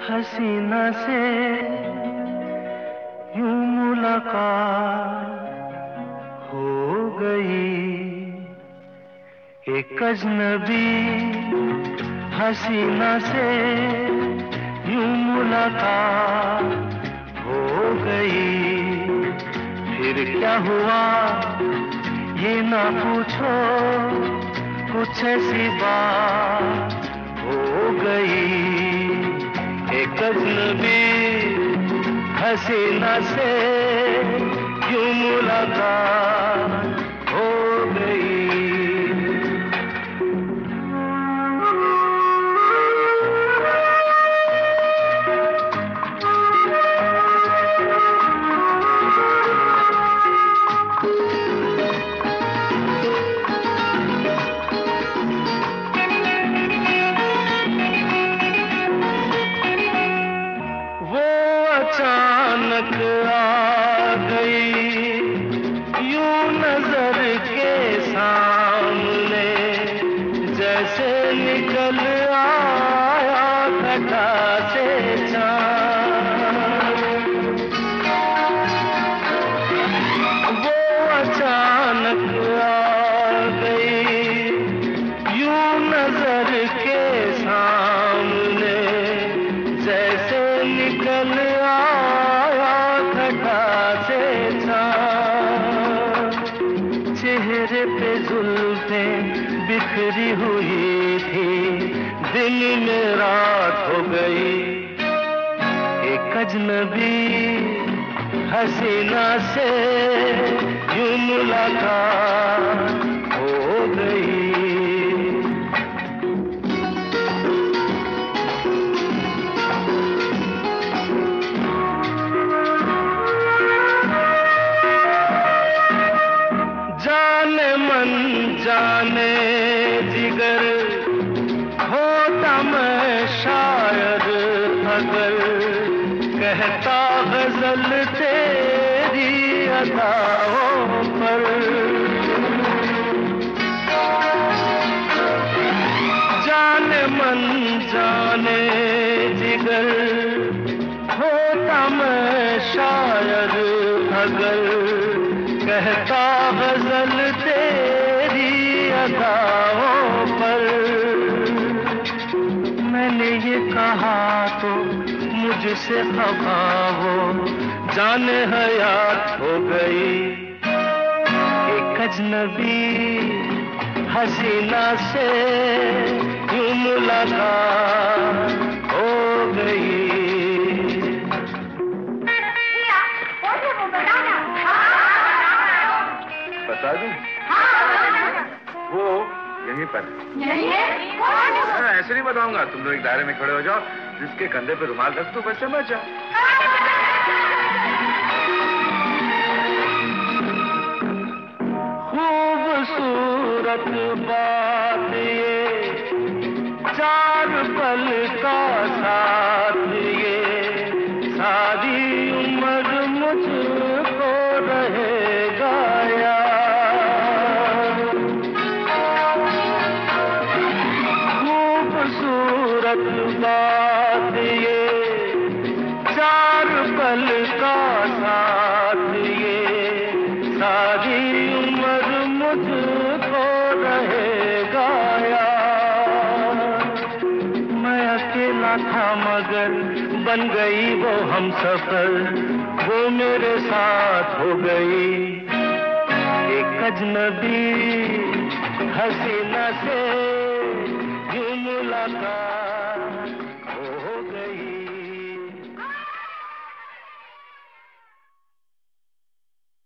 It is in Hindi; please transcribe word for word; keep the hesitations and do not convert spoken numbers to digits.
हसीना से यूं मुलाकात हो गई। एक अजनबी हसीना से यूं मुलाकात हो गई। फिर क्या हुआ ये ना पूछो, कुछ ऐसी बात हो गई। एक अजनबी हसीना से यूं मुलाकात हो गई। अचानक आ गई यूं नजर के सामने, जैसे निकल आया घटा से चाँद। वो अचानक आ गई यूं नजर के सामने, जैसे निकल चेहरे पे जुल्फें बिखरी हुई थी, दिन में रात हो गई। एक अजनबी हसीना से यूं मुलाकात हो गई। जाने मन जाने जिगर होता मैं शायर अगर, कहता गजल तेरी अदाओं पर। जाने मन जाने जिगर होता मैं शायर अगर, कहता गजल तेरी अदाओं पर। मैंने ये कहा तो मुझसे खफा वो जाने हयात हो गई। एक अजनबी हसीना से यूं मुलाकात हो गई। बता दूं? वो यहीं पर यहीं है? मैं ऐसे नहीं बताऊंगा, तुम लोग एक दायरे में खड़े हो जाओ, जिसके कंधे पे रुमाल रख दो, बस समझ जाओ। खूबसूरत बात ये चार पल का साथ, ये सारी उम्र मुझको रहेगा यार। खूबसूरत बात ये चार पल का साथ, ये सारी उम्र मुझको रहेगा यार। मैं अकेला था मगर बन गई वो हमसफर, वो मेरे साथ हो गई। एक अजनबी हसीना से यूं मुलाकात